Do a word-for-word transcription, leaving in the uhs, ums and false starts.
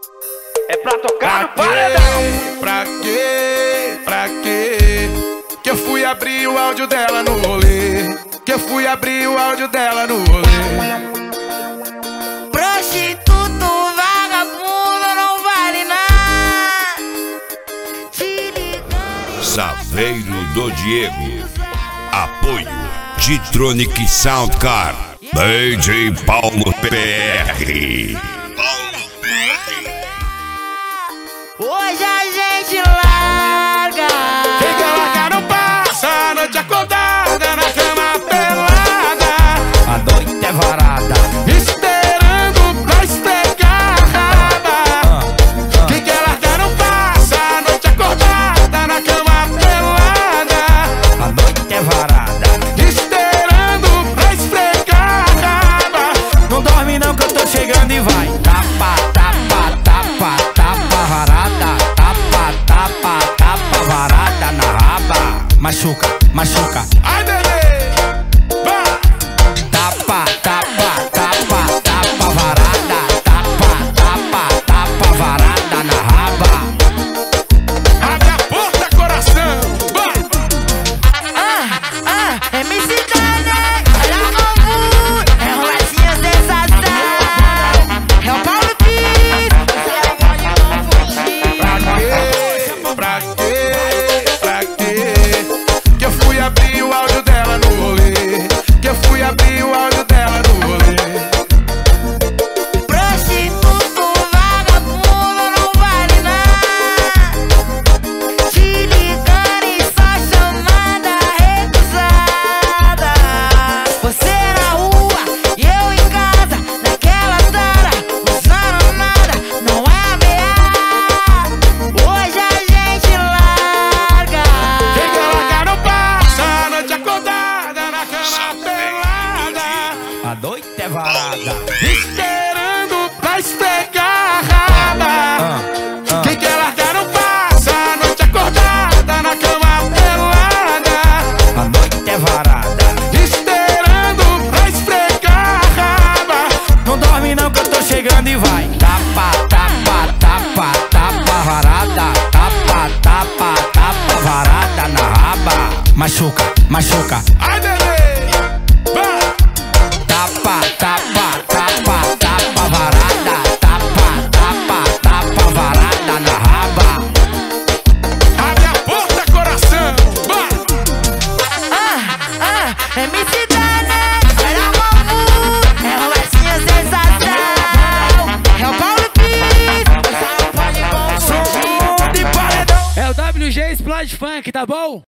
É pra tocar no Pra paredão. quê? Pra quê? Pra quê? Que eu fui abrir o áudio dela no rolê. Que eu fui abrir o áudio dela no rolê. Prostituto, vagabundo, não vale nada. Te ligando. Saveiro do Diego. Apoio G-Tronic Soundcar. D J Paulo P R. Hoje a gente larga. Quem quer largar não passa a noite acordada na cama pelada. A noite é varada. Esperando pra esfregar a raba. Quem quer largar não passa a noite acordada na cama pelada. A noite é varada. Esperando pra esfregar a raba. Não dorme não que eu tô chegando e vai. Tapa, tapa, tapa, tapa varada. Tapa, tapa, tapa varada na raba. Machuca, machuca. Ai, bebê, vai. Tapa, tapa, tapa, tapa varada. Tapa, tapa, tapa varada na raba. Abre a porta, coração, vai. Ah, ah, M C Dane, olha o novo. É o Latinha Sensação. É o Paulo Pires. Você pode confundir. Pra quê? Pra quê? Que eu fui abrir o áudio dela no rolê. Que eu fui abrir o áudio dela no rolê. Prostituto, vagabundo, não vale nada. Te ligando e só chamada recusada. Você na rua e eu em casa, naquela tara, usando nada, não é ameaça. Hoje a gente larga. Quem quer largar não passa a noite acordada na cama pelada. A noite é varada. Esperando pra esfregar a raba. Quem quer largar não passa a noite acordada na cama pelada. A noite é varada. Esperando pra esfregar a raba. Não dorme não que eu tô chegando e vai. Tapa, tapa, tapa, tapa varada. Tapa, tapa, tapa varada na raba. Machuca, machuca. Ai, bebê, vai. Tapa, tapa, tapa, tapa varada. Tapa, tapa, tapa varada na raba. Abre a porta, coração, vai. Ah, ah, M C Dane, olha o novo. É o Latinha Sensação. É o Paulo Pires. Você pode confundir. Som de paredão. É o W G Explode Funk, tá bom?